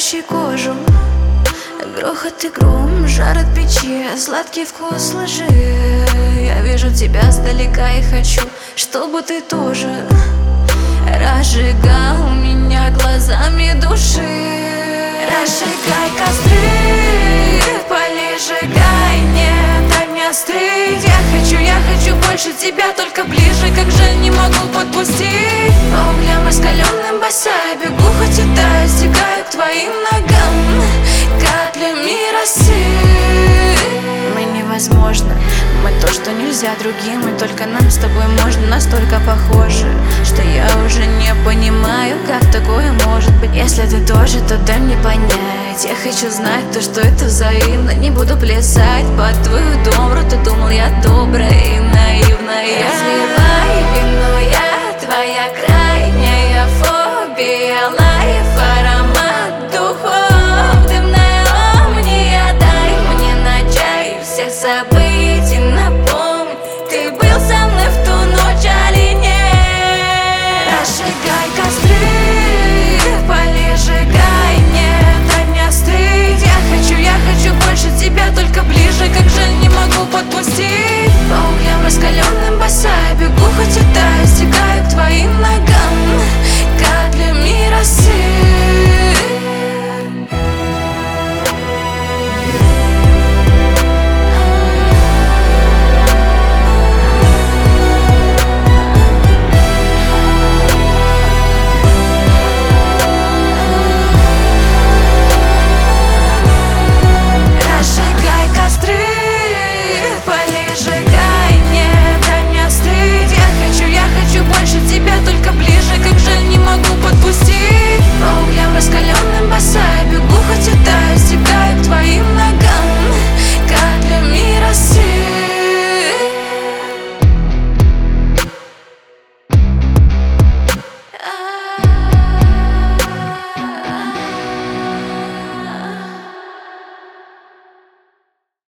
палящий кожу. Грохот и гром, жар от печи, сладкий вкус лжи. Я вижу тебя сдалека и хочу, чтобы ты тоже разжигал меня глазами души. Разжигай костры, пали, сжигай, нет огня стыть. Я хочу больше тебя, только ближе, как же не могу подпустить. По углям раскаленным босая бегу, хоть и таю, стекаю к твоим ногам каплями росы. Мы невозможно, мы то, что нельзя другим, и только нам с тобой можно. Настолько похожи, что я уже не понимаю, как такое может быть. Если ты тоже, то дай мне понять. Я хочу знать то, что это взаимно. Не буду плясать под твою добру. Ты думал, я добрая и наивная. Разливай вино, я твоя крайняя фобия. Лайф, аромат духов, дымная омния. Дай мне на чай всех событий.